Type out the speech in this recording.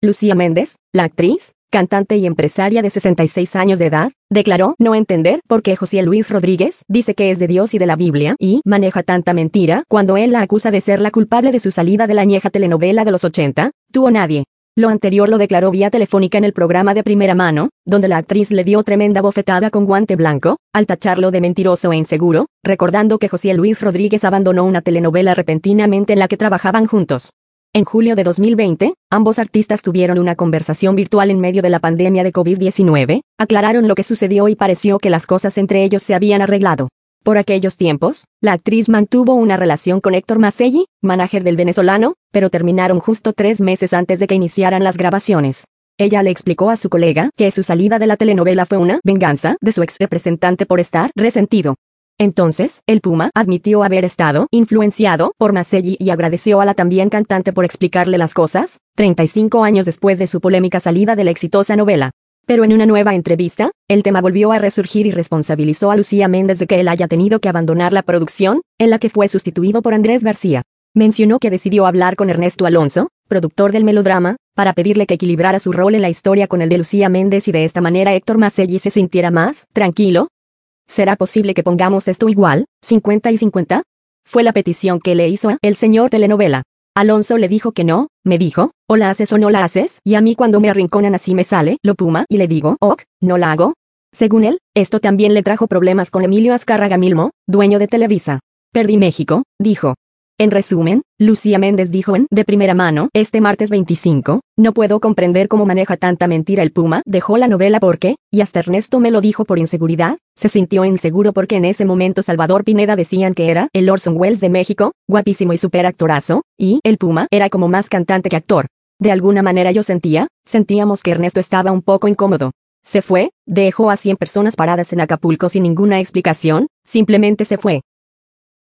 Lucía Méndez, la actriz, cantante y empresaria de 66 años de edad, declaró no entender por qué José Luis Rodríguez dice que es de Dios y de la Biblia y maneja tanta mentira cuando él la acusa de ser la culpable de su salida de la añeja telenovela de los 80, Tú o Nadie. Lo anterior lo declaró vía telefónica en el programa de Primera Mano, donde la actriz le dio tremenda bofetada con guante blanco, al tacharlo de mentiroso e inseguro, recordando que José Luis Rodríguez abandonó una telenovela repentinamente en la que trabajaban juntos. En julio de 2020, ambos artistas tuvieron una conversación virtual en medio de la pandemia de COVID-19, aclararon lo que sucedió y pareció que las cosas entre ellos se habían arreglado. Por aquellos tiempos, la actriz mantuvo una relación con Héctor Maselli, manager del venezolano, pero terminaron justo 3 meses antes de que iniciaran las grabaciones. Ella le explicó a su colega que su salida de la telenovela fue una venganza de su ex representante por estar resentido. Entonces, el Puma admitió haber estado influenciado por Maselli y agradeció a la también cantante por explicarle las cosas, 35 años después de su polémica salida de la exitosa novela. Pero en una nueva entrevista, el tema volvió a resurgir y responsabilizó a Lucía Méndez de que él haya tenido que abandonar la producción, en la que fue sustituido por Andrés García. Mencionó que decidió hablar con Ernesto Alonso, productor del melodrama, para pedirle que equilibrara su rol en la historia con el de Lucía Méndez y de esta manera Héctor Maselli se sintiera más tranquilo. ¿Será posible que pongamos esto igual, 50 y 50? Fue la petición que le hizo el señor telenovela. Alonso le dijo que no, me dijo, o la haces o no la haces, y a mí cuando me arrinconan así me sale lo Puma y le digo, ok, no la hago. Según él, esto también le trajo problemas con Emilio Azcárraga Milmo, dueño de Televisa. Perdí México, dijo. En resumen, Lucía Méndez dijo en De Primera Mano este martes 25, no puedo comprender cómo maneja tanta mentira el Puma, dejó la novela porque, y hasta Ernesto me lo dijo por inseguridad, se sintió inseguro porque en ese momento Salvador Pineda decían que era el Orson Welles de México, guapísimo y superactorazo, y el Puma era como más cantante que actor. De alguna manera sentíamos que Ernesto estaba un poco incómodo. Se fue, dejó a 100 personas paradas en Acapulco sin ninguna explicación, simplemente se fue.